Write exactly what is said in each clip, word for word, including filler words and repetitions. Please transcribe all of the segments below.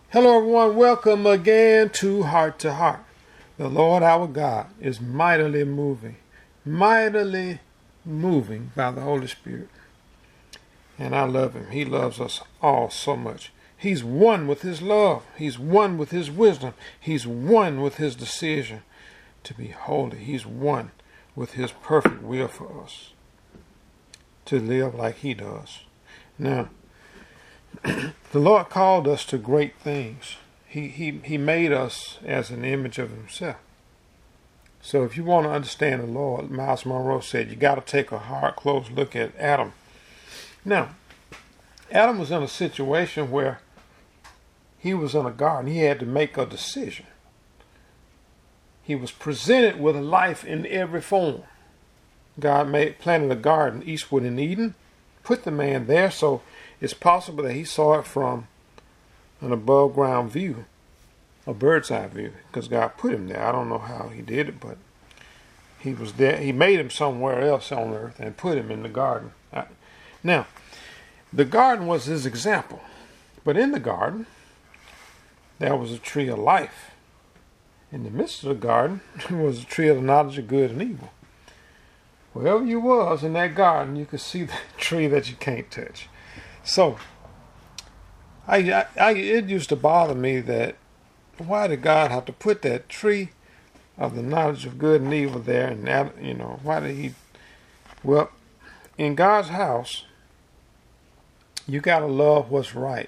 Hello everyone, welcome again to Heart to Heart. The Lord our God is mightily moving, mightily moving by the Holy Spirit. And I love Him. He loves us all so much. He's one with His love. He's one with His wisdom. He's one with His decision to be holy. He's one with His perfect will for us to live like He does. Now, the Lord called us to great things. He, he, he made us as an image of Himself. So if you want to understand the Lord, Miles Monroe said, you got to take a hard, close look at Adam. Now, Adam was in a situation where he was in a garden. He had to make a decision. He was presented with life in every form. God made planted a garden eastward in Eden, put the man there, so it's possible that he saw it from an above ground view, a bird's eye view, because God put him there. I don't know how He did it, but He was there. He made him somewhere else on earth and put him in the garden. Now, the garden was His example, but in the garden, there was a tree of life. In the midst of the garden was a tree of the knowledge of good and evil. Wherever you was in that garden, you could see the tree that you can't touch. So, I, I, I, it used to bother me that why did God have to put that tree of the knowledge of good and evil there? And that, you know, why did He? Well, in God's house, you gotta love what's right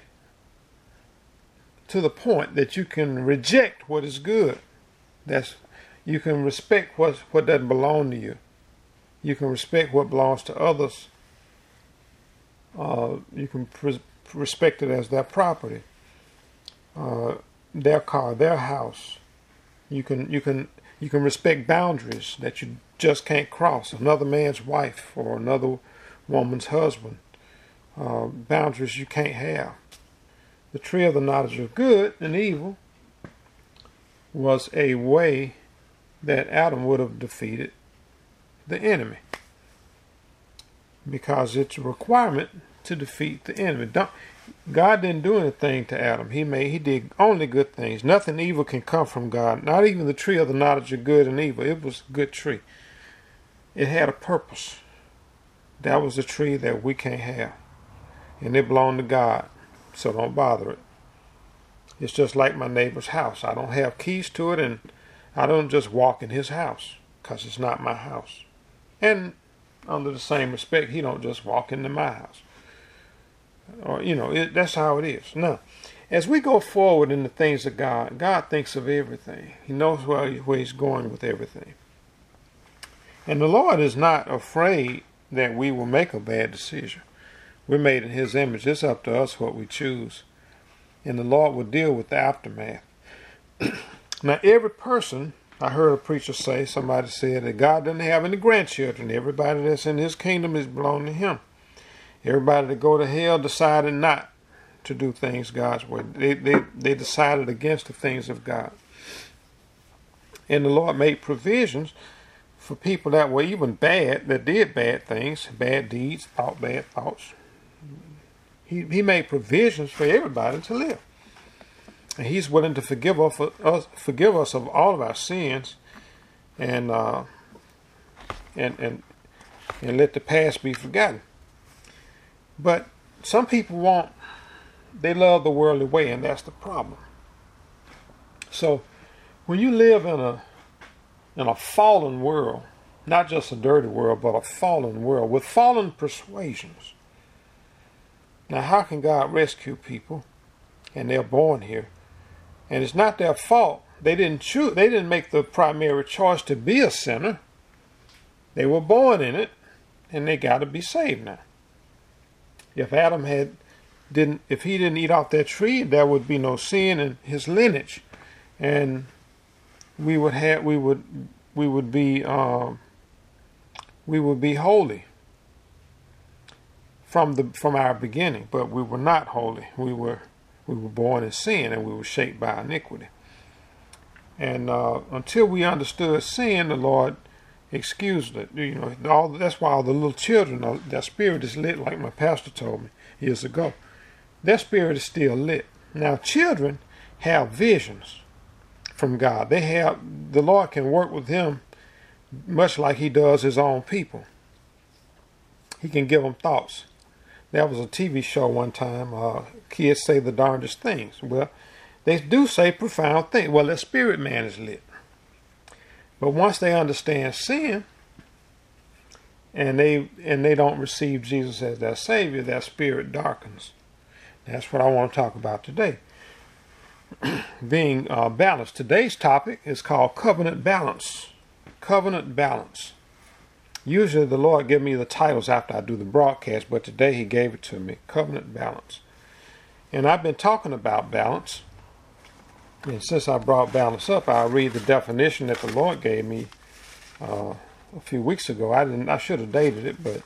to the point that you can reject what is good. That's you can respect what what doesn't belong to you. You can respect what belongs to others. Uh, you can pre- respect it as their property, uh, their car, their house. You can you can you can respect boundaries that you just can't cross. Another man's wife or another woman's husband. Uh, boundaries you can't have. The tree of the knowledge of good and evil was a way that Adam would have defeated the enemy, because it's a requirement to defeat the enemy. Don't, God didn't do anything to Adam. He made, he did only good things. Nothing evil can come from God. Not even the tree of the knowledge of good and evil. It was a good tree. It had a purpose. That was a tree that we can't have. And it belonged to God. So don't bother it. It's just like my neighbor's house. I don't have keys to it, and I don't just walk in his house because it's not my house. And under the same respect, he don't just walk into my house. Or, you know, it, that's how it is. Now, as we go forward in the things of God, God thinks of everything. He knows where, where He's going with everything. And the Lord is not afraid that we will make a bad decision. We're made in His image. It's up to us what we choose. And the Lord will deal with the aftermath. Now, every person, I heard a preacher say, somebody said that God doesn't have any grandchildren. Everybody that's in His kingdom is belong to Him. Everybody that go to hell decided not to do things God's way. They, they, they decided against the things of God. And the Lord made provisions for people that were even bad, that did bad things, bad deeds, thought bad thoughts. He, he made provisions for everybody to live. And He's willing to forgive us, us, forgive us of all of our sins, and uh, and and and let the past be forgotten. But some people want, they love the worldly way, and that's the problem. So when you live in a in a fallen world, not just a dirty world, but a fallen world with fallen persuasions. Now, how can God rescue people? And they're born here. And it's not their fault. They didn't choose, they didn't make the primary choice to be a sinner. They were born in it, and they got to be saved now. If Adam had didn't if he didn't eat off that tree, there would be no sin in his lineage. And we would have we would we would be um, we would be holy from the from our beginning, but we were not holy. We were we were born in sin, and we were shaped by iniquity. And uh, until we understood sin, the Lord excused it. You know, all that's why all the little children, their spirit is lit, like my pastor told me years ago. Their spirit is still lit. Now, children, have visions from God. They have, the Lord can work with him much like he does his own people. He can give them thoughts. There was a T V show one time, uh, kids say the darndest things. Well, they do say profound things. Well, their spirit man is lit. But once they understand sin, and they and they don't receive Jesus as their Savior, their spirit darkens. That's what I want to talk about today. Being uh, balanced. Today's topic is called covenant balance. Covenant balance. Usually the Lord gives me the titles after I do the broadcast, but today he gave it to me. Covenant balance. And I've been talking about balance. And since I brought balance up, I'll read the definition that the Lord gave me uh, a few weeks ago. I didn't. I should have dated it, but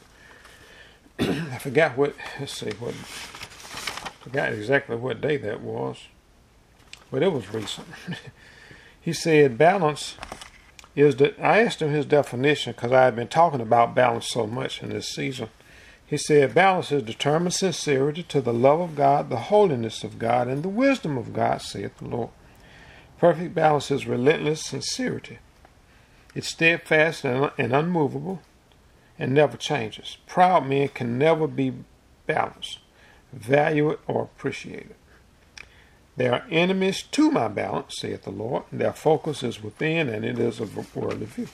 I forgot what. Let's see what. Forgot exactly what day that was, but it was recent. He said balance is that. I asked him his definition because I had been talking about balance so much in this season. He said balance is determined sincerity to the love of God, the holiness of God, and the wisdom of God, saith the Lord. Perfect balance is relentless sincerity. It's steadfast and, and unmovable and never changes. Proud men can never be balanced, value it, or appreciate it. They are enemies to my balance, saith the Lord. Their focus is within, and it is of worldly view.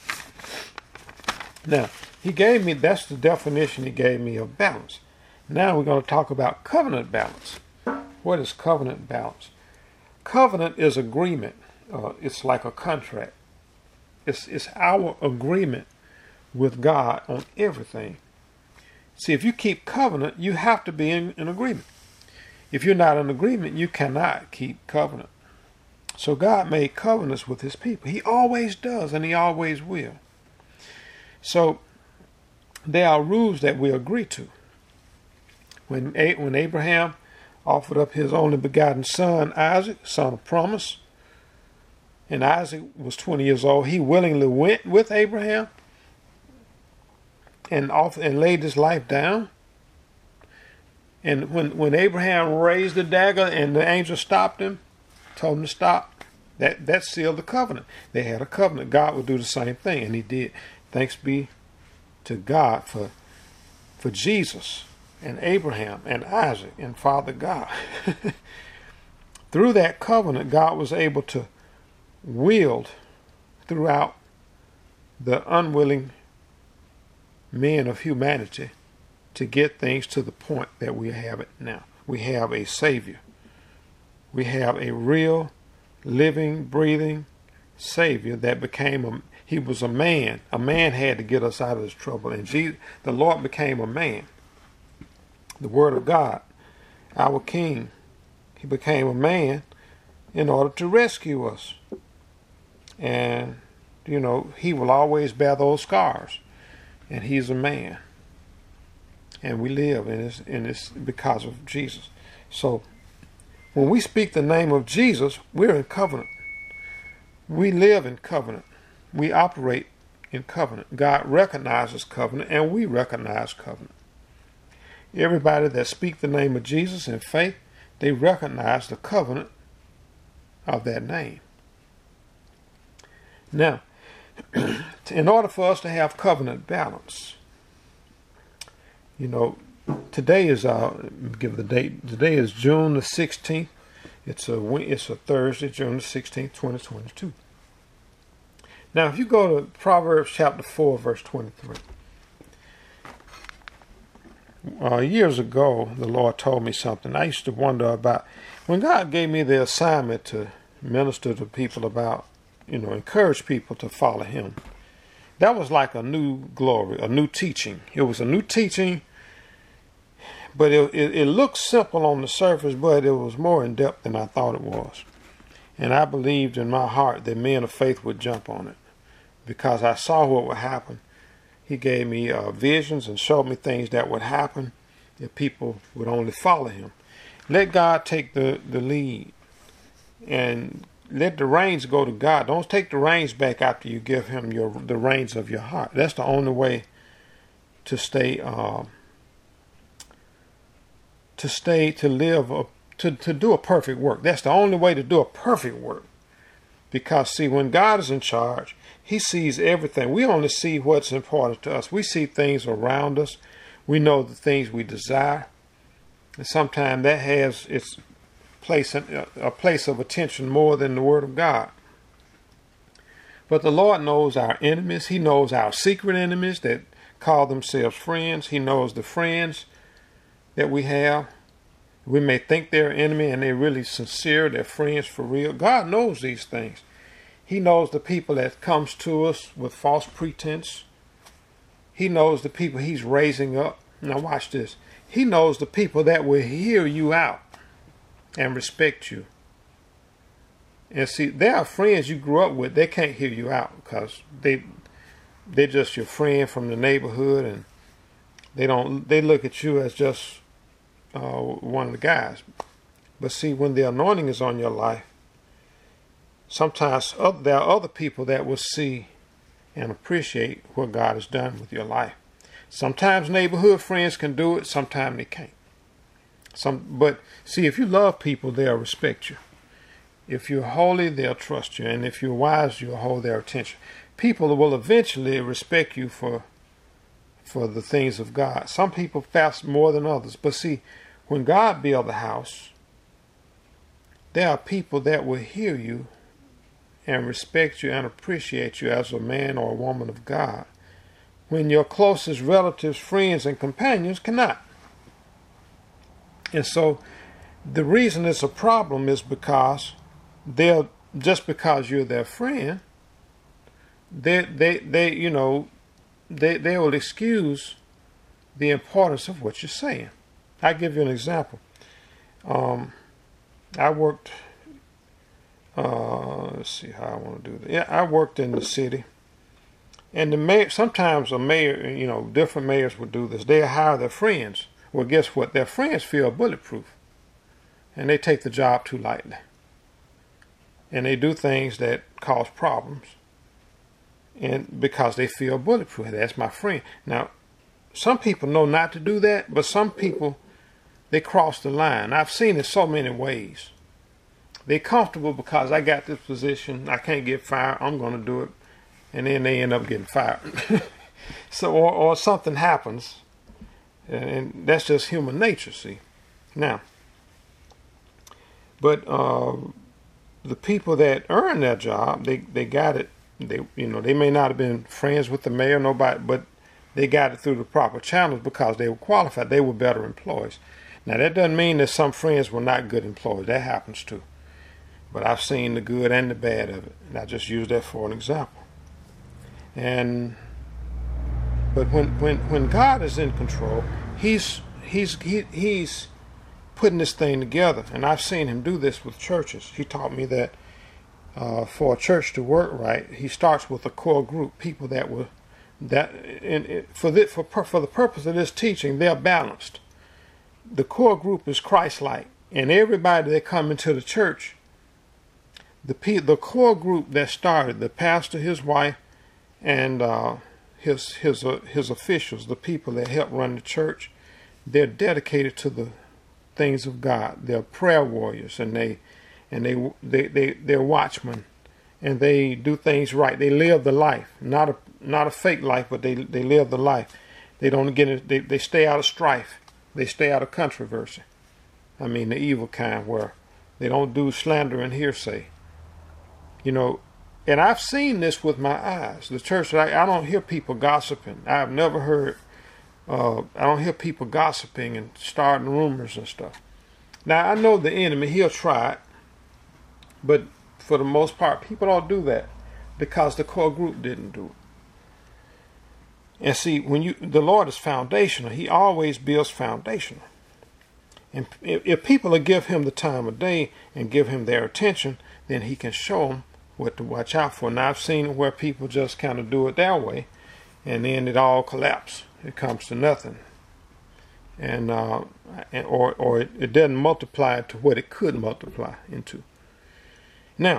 Now, he gave me, that's the definition he gave me of balance. Now we're going to talk about covenant balance. What is covenant balance? Covenant is agreement. Uh, it's like a contract. It's, it's our agreement with God on everything. See, if you keep covenant, you have to be in, in agreement. If you're not in agreement, you cannot keep covenant. So God made covenants with his people. He always does, and he always will. So there are rules that we agree to. When, when Abraham offered up his only begotten son, Isaac, son of promise, and Isaac was twenty years old, he willingly went with Abraham and off and laid his life down. And when, when Abraham raised the dagger and the angel stopped him, told him to stop, that, that sealed the covenant. They had a covenant. God would do the same thing, and he did. Thanks be to God for, for Jesus and Abraham and Isaac and Father God. Through that covenant, God was able to wield throughout the unwilling men of humanity to get things to the point that we have it now. We have a Savior. We have a real, living, breathing Savior that became a, he was a man. A man had to get us out of this trouble. And Jesus, the Lord became a man. The Word of God, our King, he became a man in order to rescue us. And, you know, he will always bear those scars. And he's a man. And we live in this, in this because of Jesus. So, when we speak the name of Jesus, we're in covenant. We live in covenant. We operate in covenant. God recognizes covenant, and we recognize covenant. Everybody that speak the name of Jesus in faith, they recognize the covenant of that name. Now, in order for us to have covenant balance, you know, today is uh give the date. Today is June the sixteenth. It's a it's a Thursday, June the sixteenth, twenty twenty-two. Now, if you go to Proverbs chapter four, verse twenty-three. Uh, years ago, the Lord told me something. I used to wonder about when God gave me the assignment to minister to people about, you know, encourage people to follow Him. That was like a new glory, a new teaching. It was a new teaching, but it, it, it looked simple on the surface, but it was more in depth than I thought it was. And I believed in my heart that men of faith would jump on it because I saw what would happen. He gave me uh, visions and showed me things that would happen if people would only follow Him. Let God take the, the lead and let the reins go to God. Don't take the reins back after you give Him your the reins of your heart. That's the only way to stay, uh, to stay, to live, uh, to, to do a perfect work. That's the only way to do a perfect work. Because, see, when God is in charge, he sees everything. We only see what's important to us. We see things around us. We know the things we desire. And sometimes that has its place, a place of attention more than the Word of God. But the Lord knows our enemies. He knows our secret enemies that call themselves friends. He knows the friends that we have. We may think they're an enemy and they're really sincere. They're friends for real. God knows these things. He knows the people that comes to us with false pretense. He knows the people he's raising up. Now watch this. He knows the people that will hear you out and respect you. And see, there are friends you grew up with. They can't hear you out because they they're just your friend from the neighborhood, and they don't. They look at you as just uh, one of the guys. But see, when the anointing is on your life, sometimes other, there are other people that will see and appreciate what God has done with your life. Sometimes neighborhood friends can do it. Sometimes they can't. Some, but see, if you love people, they'll respect you. If you're holy, they'll trust you. And if you're wise, you'll hold their attention. People will eventually respect you for for the things of God. Some people fast more than others. But see, when God builds the house, there are people that will hear you and respect you and appreciate you as a man or a woman of God, when your closest relatives, friends, and companions cannot. And so the reason it's a problem is because they'll, just because you're their friend, they, they, they you know, they, they will excuse the importance of what you're saying. I'll give you an example. Um, I worked, uh, let's see how I want to do that. Yeah, I worked in the city. And the mayor, sometimes a mayor, you know, different mayors would do this. They hire their friends. Well, guess what? Their friends feel bulletproof. And they take the job too lightly. And they do things that cause problems. And because they feel bulletproof. That's my friend. Now, some people know not to do that, but some people, they cross the line. I've seen it so many ways. They're comfortable because I got this position. I can't get fired. I'm going to do it. And then they end up getting fired. So, or, or something happens. And that's just human nature, see. Now, but uh, the people that earn their job, they, they got it. They, you know, they may not have been friends with the mayor, nobody, but they got it through the proper channels because they were qualified. They were better employees. Now, that doesn't mean that some friends were not good employees. That happens too. But I've seen the good and the bad of it. And I just use that for an example. And but when when when God is in control, he's he's he, he's putting this thing together. And I've seen him do this with churches. He taught me that uh, for a church to work right, he starts with a core group, people that will that and it, for the, for for the purpose of this teaching, they're balanced. The core group is Christ-like, and everybody that come into the church, the the core group that started, the pastor, his wife, and uh, his his uh, his officials, the people that help run the church, they're dedicated to the things of God. They're prayer warriors, and they and they they they they're watchmen, and they do things right. They live the life, not a not a fake life, but they they live the life. They don't get it. They they stay out of strife. They stay out of controversy. I mean, the evil kind, where they don't do slander and hearsay. You know. And I've seen this with my eyes. The church, I, I don't hear people gossiping. I've never heard, uh, I don't hear people gossiping and starting rumors and stuff. Now, I know the enemy, he'll try it. But for the most part, people don't do that because the core group didn't do it. And see, when you, the Lord is foundational. He always builds foundational. And if, if people will give him the time of day and give him their attention, then he can show them what to watch out for. Now, I've seen where people just kind of do it that way, and then it all collapses. It comes to nothing, and uh, or or it, it doesn't multiply to what it could multiply into. Now,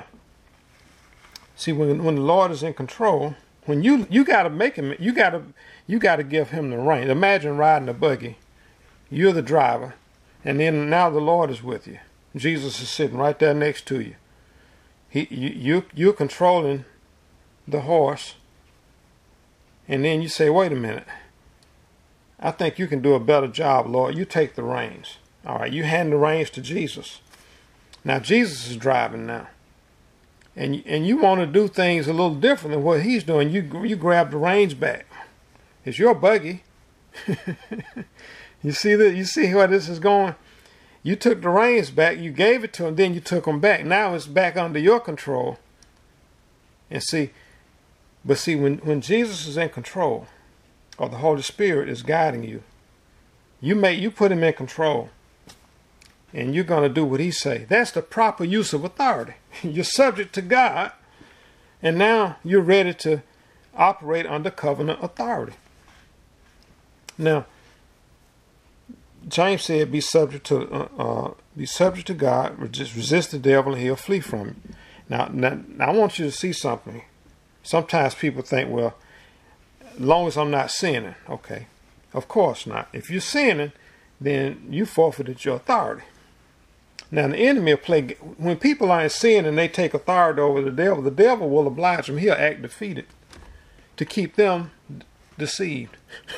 see, when when the Lord is in control, when you you got to make him, you got to you got to give him the reins. Imagine riding a buggy. You're the driver, and then now the Lord is with you. Jesus is sitting right there next to you. He, you, you, you're controlling the horse. And then you say, wait a minute. I think you can do a better job, Lord. You take the reins. All right, you hand the reins to Jesus. Now, Jesus is driving now. And, and you want to do things a little different than what he's doing. You, you grab the reins back. It's your buggy. You see that? You see where this is going? You took the reins back. You gave it to him. Then you took them back. Now it's back under your control. And see, but see, when, when Jesus is in control, or the Holy Spirit is guiding you, you make you put him in control. And you're going to do what he say. That's the proper use of authority. You're subject to God. And now you're ready to operate under covenant authority. Now, James said, "Be subject to, uh, uh, be subject to God. Resist, resist the devil, and he'll flee from you." Now, now, now, I want you to see something. Sometimes people think, "Well, as long as I'm not sinning, okay." Of course not. If you're sinning, then you forfeited your authority. Now, the enemy will play. When people are in sin and they take authority over the devil, the devil will oblige them. He'll act defeated to keep them deceived.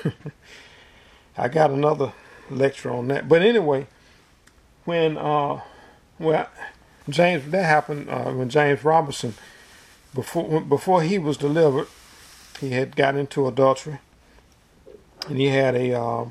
I got another lecture on that. But anyway, when uh, well, James that happened uh, when James Robinson, before before he was delivered, he had got into adultery, and he had a. Uh,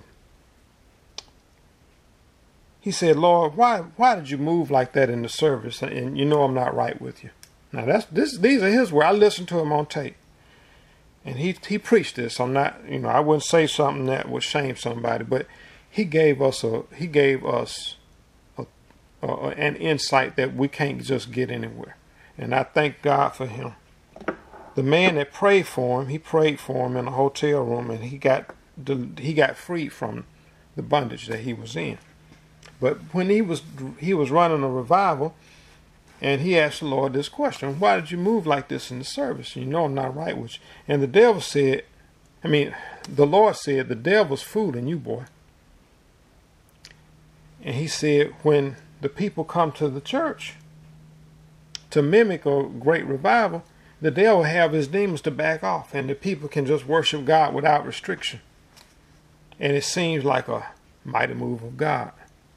he said, "Lord, why why did you move like that in the service? And you know I'm not right with you." Now that's this. These are his words. I listened to him on tape. And he he preached this. I'm not, you know, I wouldn't say something that would shame somebody, but he gave us a he gave us a, a, an insight that we can't just get anywhere. And I thank God for him. The man that prayed for him, he prayed for him in a hotel room, and he got he got freed from the bondage that he was in. But when he was he was running a revival, and he asked the Lord this question: "Why did you move like this in the service? You know I'm not right with you." And the devil said, I mean, the Lord said, "The devil's fooling you, boy." And he said, when the people come to the church to mimic a great revival, the devil have his demons to back off, and the people can just worship God without restriction. And it seems like a mighty move of God.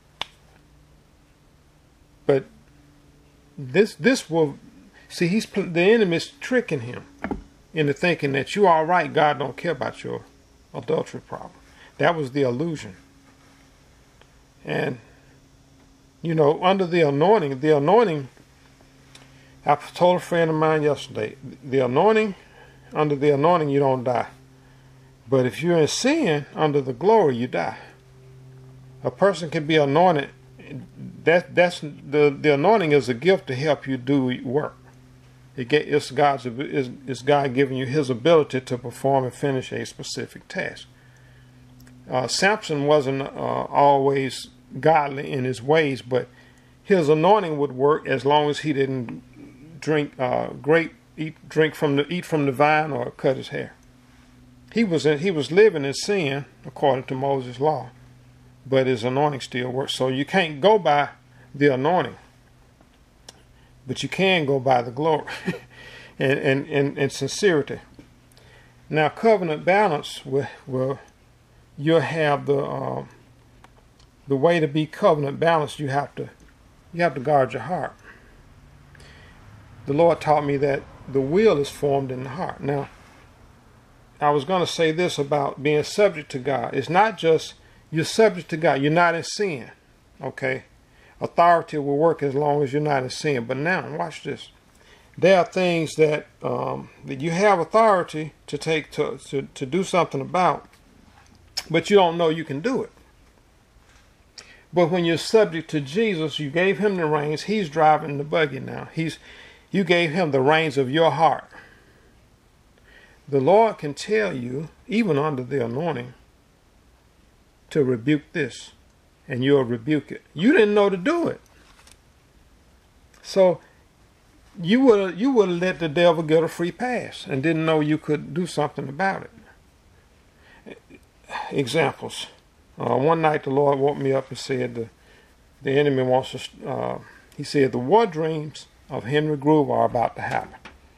But This this will see he's the enemy's tricking him into thinking that you all right. God don't care about your adultery problem. That was the illusion. And you know, under the anointing, the anointing. I told a friend of mine yesterday, the anointing, under the anointing you don't die. But if you're in sin, under the glory you die. A person can be anointed. That that's the the anointing is a gift to help you do work. It get it's God's is it's God giving you His ability to perform and finish a specific task. Uh, Samson wasn't uh, always godly in his ways, but his anointing would work as long as he didn't drink uh, grape eat drink from the eat from the vine or cut his hair. He was in, he was living in sin according to Moses' law. But his anointing still works. So you can't go by the anointing, but you can go by the glory and, and, and, and sincerity. Now, covenant balance will, will you'll have the uh, the way to be covenant balanced. You have to you have to guard your heart. The Lord taught me that the will is formed in the heart. Now, I was going to say this about being subject to God. It's not just you're subject to God. You're not in sin. Okay? Authority will work as long as you're not in sin. But now, watch this. There are things that um, that you have authority to take to, to, to do something about, but you don't know you can do it. But when you're subject to Jesus, you gave him the reins. He's driving the buggy now. He's you gave him the reins of your heart. The Lord can tell you, even under the anointing, to rebuke this, and you'll rebuke it. You didn't know to do it, so you would you would have let the devil get a free pass and didn't know you could do something about it. Examples. Uh, one night the Lord woke me up and said, the, The enemy wants to, uh, he said, the war dreams of Henry Groove are about to happen.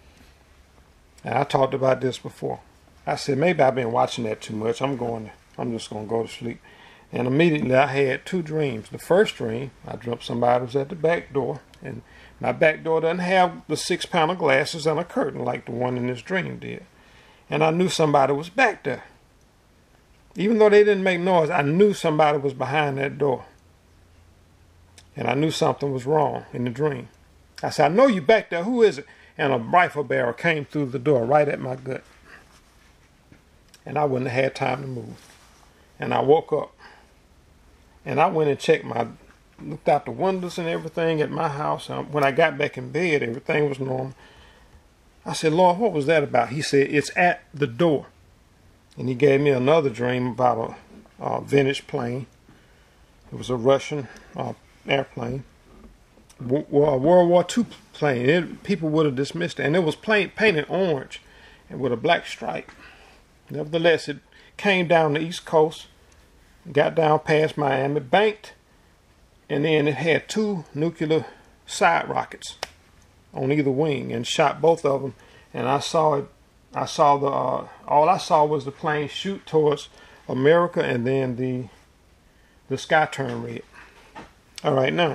And I talked about this before. I said, maybe I've been watching that too much. I'm going to, I'm just going to go to sleep. And immediately I had two dreams. The first dream, I dreamt somebody was at the back door. And my back door doesn't have the six pound of glasses and a curtain like the one in this dream did. And I knew somebody was back there. Even though they didn't make noise, I knew somebody was behind that door. And I knew something was wrong in the dream. I said, I know you back there. Who is it? And a rifle barrel came through the door right at my gut. And I wouldn't have had time to move. And I woke up. And I went and checked my, looked out the windows and everything at my house. And when I got back in bed, everything was normal. I said, Lord, what was that about? He said, it's at the door. And he gave me another dream about a, a vintage plane. It was a Russian uh, airplane. W- World War Two plane. It, people would have dismissed it. And it was plain, painted orange and with a black stripe. Nevertheless, it came down the East Coast, got down past Miami, banked, and then it had two nuclear side rockets on either wing and shot both of them. And I saw it. I saw the. Uh, all I saw was the plane shoot towards America, and then the the sky turned red. All right, now.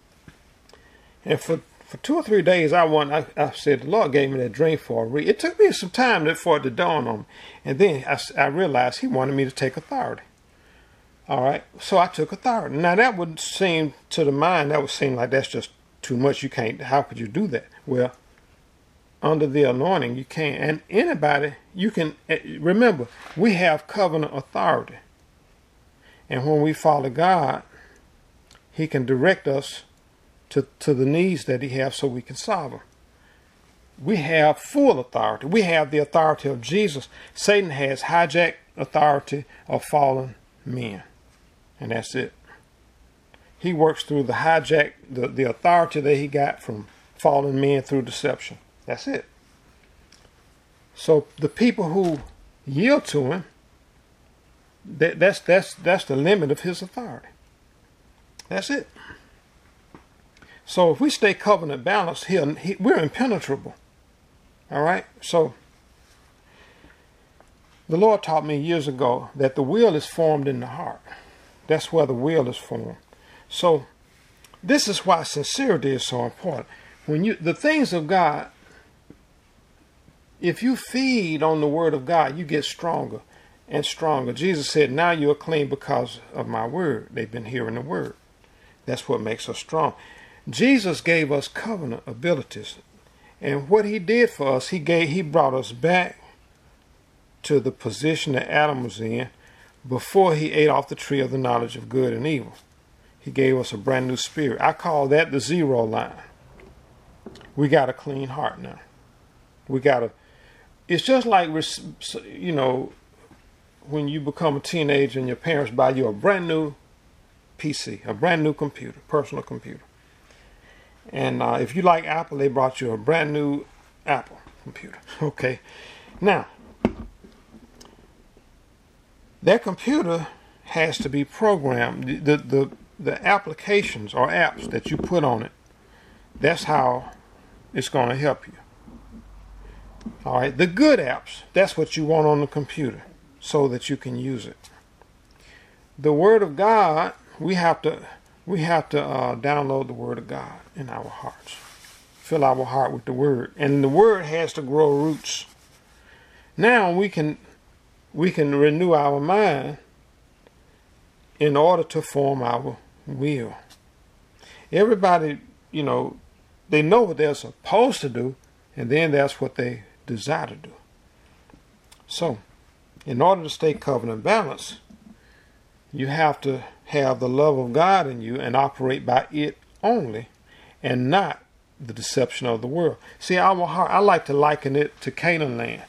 And for, for two or three days, I won. I, I said the Lord gave me that dream for a reason. It took me some time for it to dawn on me, and then I, I realized He wanted me to take authority. All right, so I took authority. Now that would seem to the mind, that would seem like that's just too much. You can't. How could you do that? Well, under the anointing, you can. And anybody, you can. Remember, we have covenant authority, and when we follow God, He can direct us to, to the needs that He has so we can solve them. We have full authority. We have the authority of Jesus. Satan has hijacked authority of fallen men. And that's it. He works through the hijack, the, the authority that he got from fallen men through deception. That's it. So the people who yield to him, that, that's that's that's the limit of his authority. That's it. So if we stay covenant balanced, he'll, he, we're impenetrable. All right? So the Lord taught me years ago that the will is formed in the heart. That's where the will is formed. So this is why sincerity is so important. When you the things of God, if you feed on the word of God, you get stronger and stronger. Jesus said, now you're clean because of my word. They've been hearing the word. That's what makes us strong. Jesus gave us covenant abilities. And what he did for us, he gave he brought us back to the position that Adam was in before he ate off the tree of the knowledge of good and evil. He gave us a brand new spirit. I call that the zero line. We got a clean heart now. We got a, it's just like, you know, when you become a teenager and your parents buy you a brand new P C, a brand new computer, personal computer. And uh, if you like Apple, they brought you a brand new Apple computer. Okay. Now, that computer has to be programmed. The, the, the applications or apps that you put on it, that's how it's going to help you. All right. The good apps, that's what you want on the computer so that you can use it. The Word of God, we have to we have to uh, download the Word of God in our hearts. Fill our heart with the Word. And the Word has to grow roots. Now we can we can renew our mind in order to form our will. Everybody, you know, they know what they're supposed to do, and then that's what they desire to do. So, in order to stay covenant balanced, you have to have the love of God in you and operate by it only, and not the deception of the world. See, our heart, I like to liken it to Canaan land.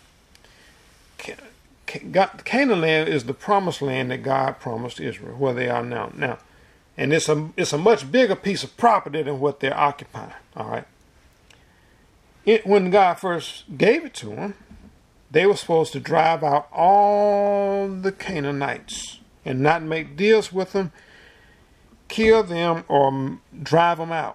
Canaan land is the promised land that God promised Israel, where they are now. Now, and it's a it's a much bigger piece of property than what they're occupying. All right. It, when God first gave it to them, they were supposed to drive out all the Canaanites and not make deals with them. kill them or drive them out.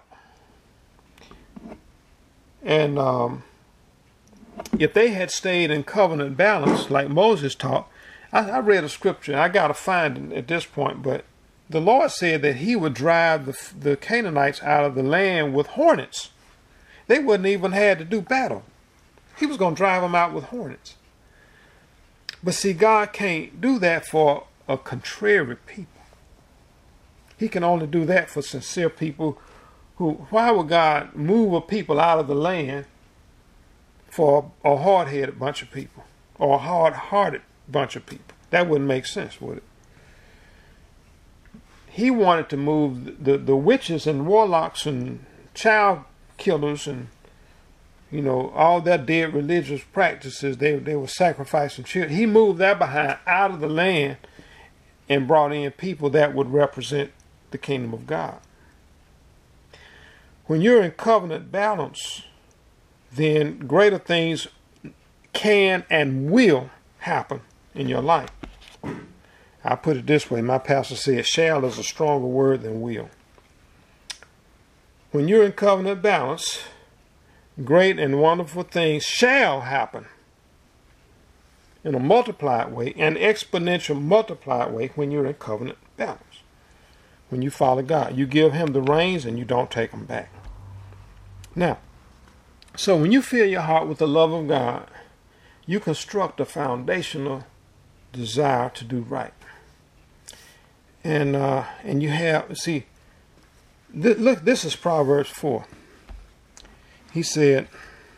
And um, if they had stayed in covenant balance, like Moses taught, I, I read a scripture, I got to find it at this point, but the Lord said that he would drive the, the Canaanites out of the land with hornets. They wouldn't even had to do battle. He was going to drive them out with hornets. But see, God can't do that for a contrary people. He can only do that for sincere people who, why would God move a people out of the land for a hard-headed bunch of people or a hard-hearted bunch of people? That wouldn't make sense, would it? He wanted to move the, the witches and warlocks and child killers and, you know, all their dead religious practices. They, they were sacrificing children. He moved that behind out of the land and brought in people that would represent the kingdom of God. When you're in covenant balance, then greater things can and will happen in your life. I put it this way. My pastor said, shall is a stronger word than will. When you're in covenant balance, great and wonderful things shall happen in a multiplied way, an exponential multiplied way when you're in covenant balance. When you follow God, you give him the reins and you don't take them back. Now, so when you fill your heart with the love of God, you construct a foundational desire to do right. And uh, and you have, see, th look, this is Proverbs four. He said,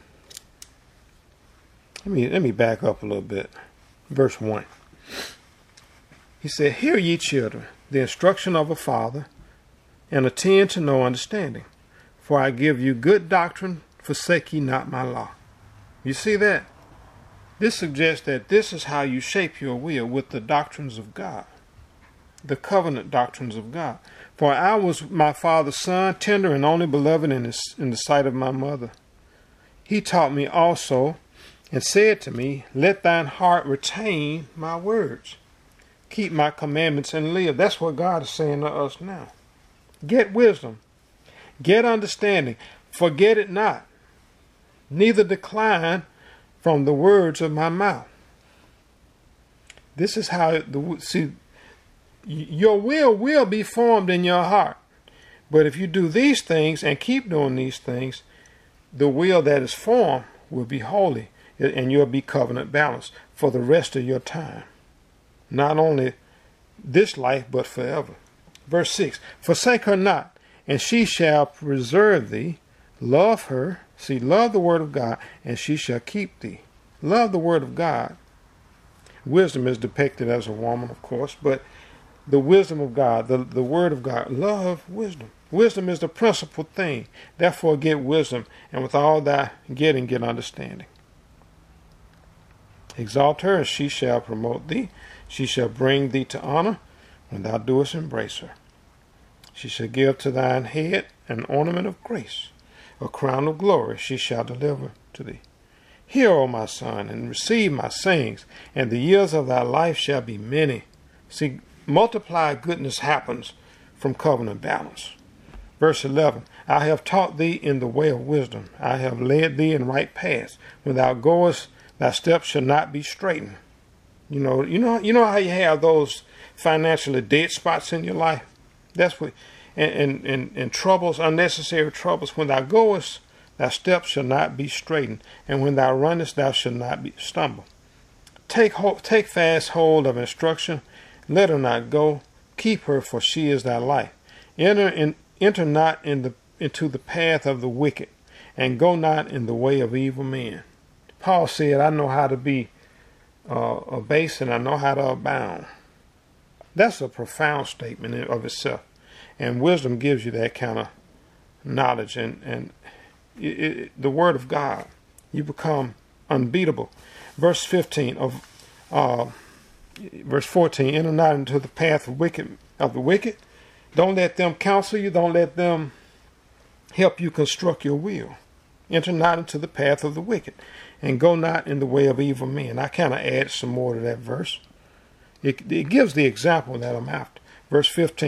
let me, let me back up a little bit. Verse one. He said, hear ye children, the instruction of a father, and attend to no understanding. For I give you good doctrine, forsake ye not my law. You see that? This suggests that this is how you shape your will, with the doctrines of God. The covenant doctrines of God. For I was my father's son, tender and only beloved in, his, in the sight of my mother. He taught me also, and said to me, let thine heart retain my words. Keep my commandments and live. That's what God is saying to us now. Get wisdom. Get understanding. Forget it not. Neither decline from the words of my mouth. This is how, the see, your will will be formed in your heart. But if you do these things and keep doing these things, the will that is formed will be holy, and you'll be covenant balanced for the rest of your time. Not only this life, but forever. Verse six, forsake her not, and she shall preserve thee. Love her. See, love the word of God, and she shall keep thee. Love the word of God. Wisdom is depicted as a woman, of course, but the wisdom of God, the, the word of God, love wisdom. Wisdom is the principal thing. Therefore get wisdom, and with all thy getting, get understanding. Exalt her, and she shall promote thee. She shall bring thee to honor when thou doest embrace her. She shall give to thine head an ornament of grace. A crown of glory she shall deliver to thee. Hear, O my son, and receive my sayings, and the years of thy life shall be many. See, multiplied goodness happens from covenant balance. Verse eleven, I have taught thee in the way of wisdom. I have led thee in right paths. When thou goest, thy steps shall not be straitened. You know, you know, you know how you have those financially dead spots in your life? That's what, and, and, and, and troubles, unnecessary troubles. When thou goest, thy steps shall not be straitened, and when thou runnest, thou shalt not be stumble. Take hold, take fast hold of instruction, let her not go. Keep her, for she is thy life. Enter in, enter not in the into the path of the wicked, and go not in the way of evil men. Paul said, I know how to be uh, a base, and I know how to abound. That's a profound statement in of itself. And wisdom gives you that kind of knowledge, and, and it, it, the word of God. You become unbeatable. Verse fifteen of uh, verse fourteen, enter not into the path of wicked of the wicked. Don't let them counsel you, don't let them help you construct your will. Enter not into the path of the wicked, and go not in the way of evil men. I kind of add some more to that verse. It, it gives the example that I'm after. Verse fifteen,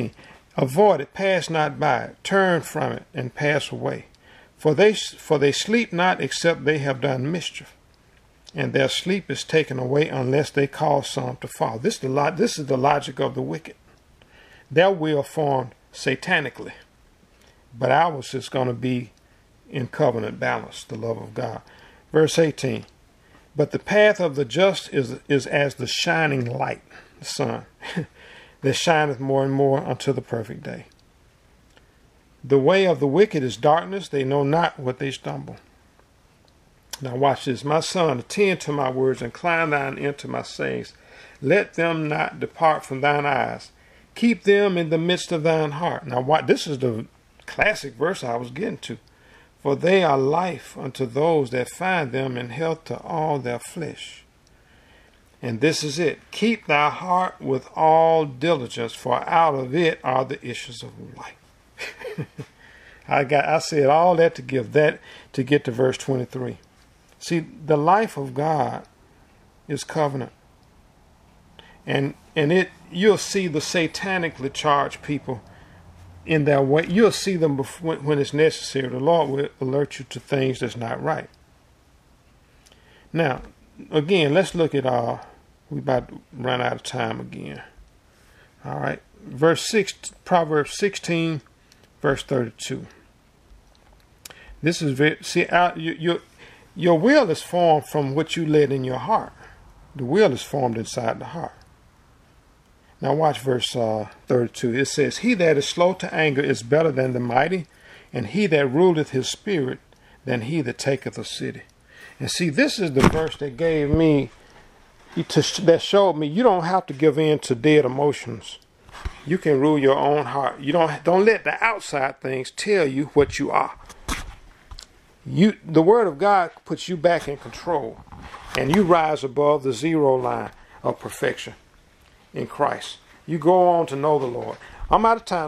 Avoid it, pass not by it, turn from it, and pass away. For they, for they sleep not except they have done mischief, and their sleep is taken away unless they cause some to fall. This is the, lo- this is the logic of the wicked. Their will formed satanically, but ours is going to be in covenant balance, the love of God. Verse eighteen, but the path of the just is, is as the shining light, the sun, that shineth more and more unto the perfect day. The way of the wicked is darkness, they know not what they stumble. Now watch this. My son, attend to my words, incline thine ear to my sayings. Let them not depart from thine eyes. Keep them in the midst of thine heart. Now what? This is the classic verse I was getting to. For they are life unto those that find them, and health to all their flesh. And this is it. Keep thy heart with all diligence, for out of it are the issues of life. I got I said all that to give that to get to verse twenty-three. See, the life of God is covenant. And and it you'll see the satanically charged people in their way. You'll see them before, when it's necessary. The Lord will alert you to things that's not right. Now, again, let's look at uh we about to run out of time again. All right. Verse six, Proverbs sixteen, verse thirty-two. This is very, see, out, you, your, your will is formed from what you let in your heart. The will is formed inside the heart. Now watch verse uh, thirty-two. It says, he that is slow to anger is better than the mighty, and he that ruleth his spirit than he that taketh a city. And see, this is the verse that gave me, to, that showed me you don't have to give in to dead emotions. You can rule your own heart. You don't don't let the outside things tell you what you are. You, the Word of God puts you back in control, and you rise above the zero line of perfection in Christ. You go on to know the Lord. I'm out of time.